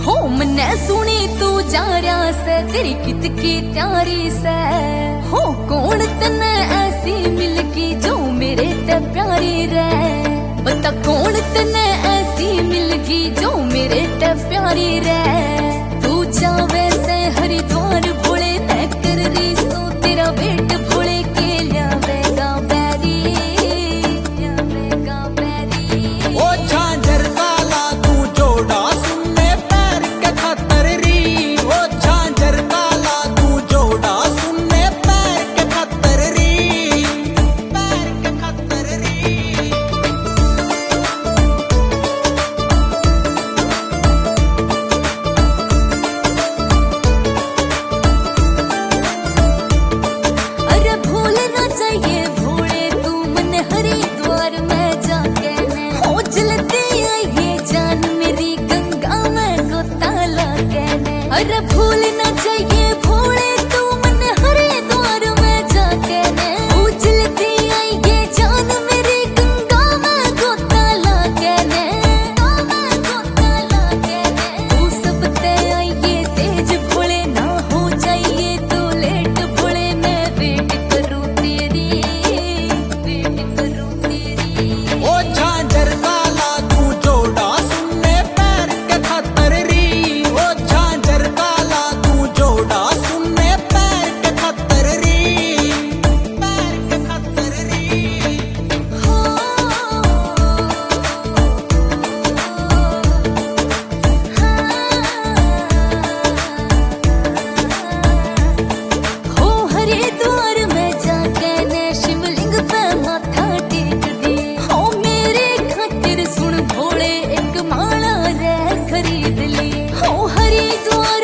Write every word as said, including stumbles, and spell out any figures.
हो मन्ने सुनी तू जा रहा से तेरी कितकी त्यारी से हो कौन तने ऐसी मिलगी जो मेरे ते प्यारी रे बता कौन तने ऐसी मिलगी जो मेरे ते प्यारी रे तू जावे से हरिद्वार भोले मैं कर रही सो तेरा वेट भोले के लियावेगा बैरी लियावेगा बैरी ओ झांझर काला तू जोड़ा सुनने पैर के खतर री ओ झांझर काला तू जोड़ा सुनने पैर के खतर री पैर के खतर री अरे भूल ना चाहिए भोले तू मन हरिद्वार में जाके हो जलती है ये जान मेरी गंगा में गोता लगे अरे भूल ना चाहिए भोले तू मन हरिद्वार में जाके हो जलती है ये जान मेरी गंगा में गोता लगे गोता लगे तू सब ते आइए तेज भोले ना हो जाइए तो लेट भोले मैं वेट करूं तेरी वेट करूं तेरी ओ झांझर काला तू जोड़ा सुनने पैर के खतर री ओ झांझर काला तू जोड़ा सुनने पैर के खतर री पैर के खतर री हो हो हरिद्वार में जाके ने शिवलिंग पे माथा टेक दे हो मेरे खातिर सुन भोले एक माला रे खरीद ले हो हरिद्वार